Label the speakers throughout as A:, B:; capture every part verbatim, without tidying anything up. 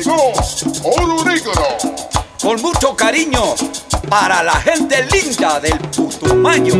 A: llegó Oro Negro.
B: Con mucho cariño para la gente linda del Putumayo.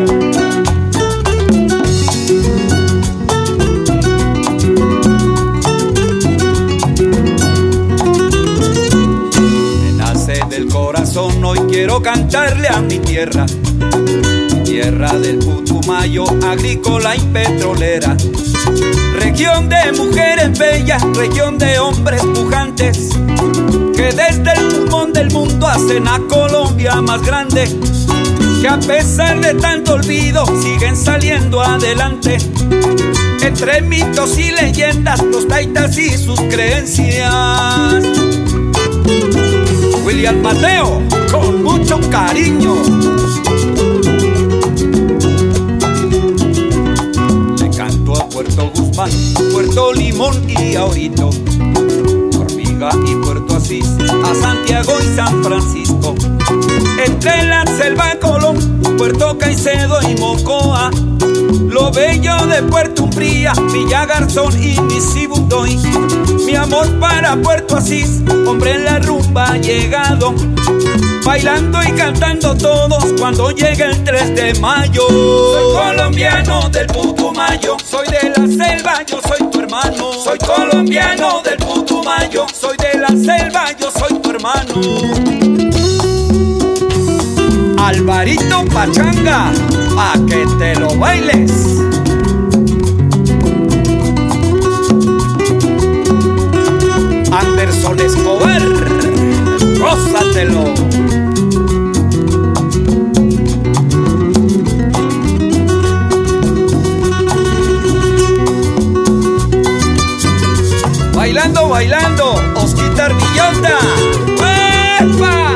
B: Me nace del corazón, hoy quiero cantarle a mi tierra. Tierra del Putumayo, agrícola y petrolera. Región de mujeres bellas, región de hombres pujantes, que desde el pulmón del mundo hacen a Colombia más grande, que a pesar de tanto olvido siguen saliendo adelante. Entre mitos y leyendas, los taitas y sus creencias. William Mateo, con mucho cariño. Le canto a Puerto Guzmán, Puerto Limón y a Orito, Hormiga y Puerto Asís, a Santiago y San Francisco. Entre la selva Colón, Puerto Caicedo y Mocoa, lo bello de Puerto Umbría, Villa Garzón y Nisibundoy. Mi amor para Puerto Asís, hombre en la rumba ha llegado, bailando y cantando todos cuando llegue el tres de mayo. Soy colombiano del Putumayo, soy de la selva, yo soy tu hermano. Soy colombiano del Putumayo, soy de la selva, yo soy tu hermano. Alvarito Pachanga, pa' que te lo bailes. Anderson Escobar, gózatelo. Bailando, bailando, Osquita Armillota. ¡Epa!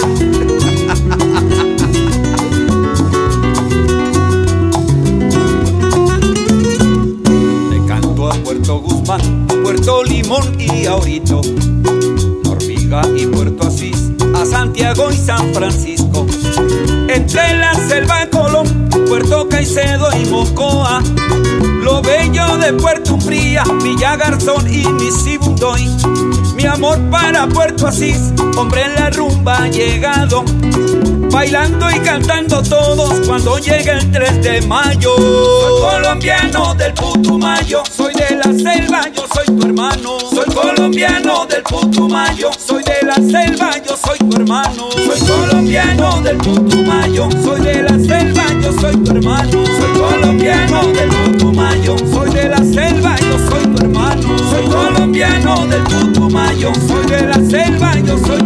B: Le canto a Puerto Guzmán, Puerto Limón y a Orito, Hormiga y Puerto Asís, a Santiago y San Francisco. Entre la selva Colón, Puerto Caicedo y Mocoa, lo bello de Puerto Umbría, Villa Garzón y Nisibundoy. Mi amor para Puerto Asís, hombre en la rumba ha llegado, bailando y cantando todos cuando llegue el tres de mayo. Soy colombiano del Putumayo, soy de la selva, yo soy tu hermano. Soy colombiano del Putumayo, soy de la selva, yo soy tu hermano. Soy colombiano del Putumayo, soy de la selva, yo soy tu hermano. Soy colombiano del Putumayo, soy de la selva, yo soy tu hermano. Soy colombiano del Putumayo, soy de la selva, yo soy